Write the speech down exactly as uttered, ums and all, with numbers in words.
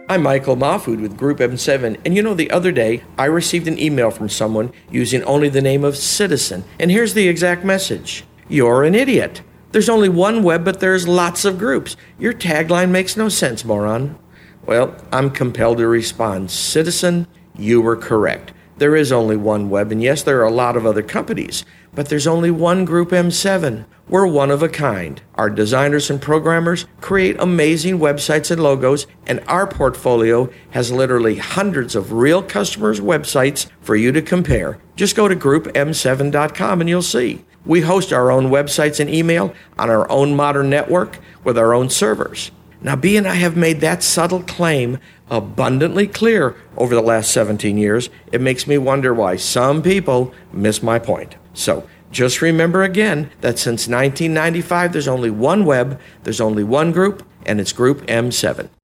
I'm Michael Mahfood with Group M seven, and you know, the other day I received an email from someone using only the name of Citizen, and here's the exact message. You're an idiot. There's only one web, but there's lots of groups. Your tagline makes no sense, moron. Well, I'm compelled to respond. Citizen, you were correct. There is only one web, and yes, there are a lot of other companies, but there's only one Group M seven. We're one of a kind. Our designers and programmers create amazing websites and logos, and our portfolio has literally hundreds of real customers' websites for you to compare. Just go to group m seven dot com and you'll see. We host our own websites and email on our own modern network with our own servers. Now, being I have made that subtle claim abundantly clear over the last seventeen years, it makes me wonder why some people miss my point. So, just remember again that since nineteen ninety-five, there's only one web, there's only one group, and it's Group M seven.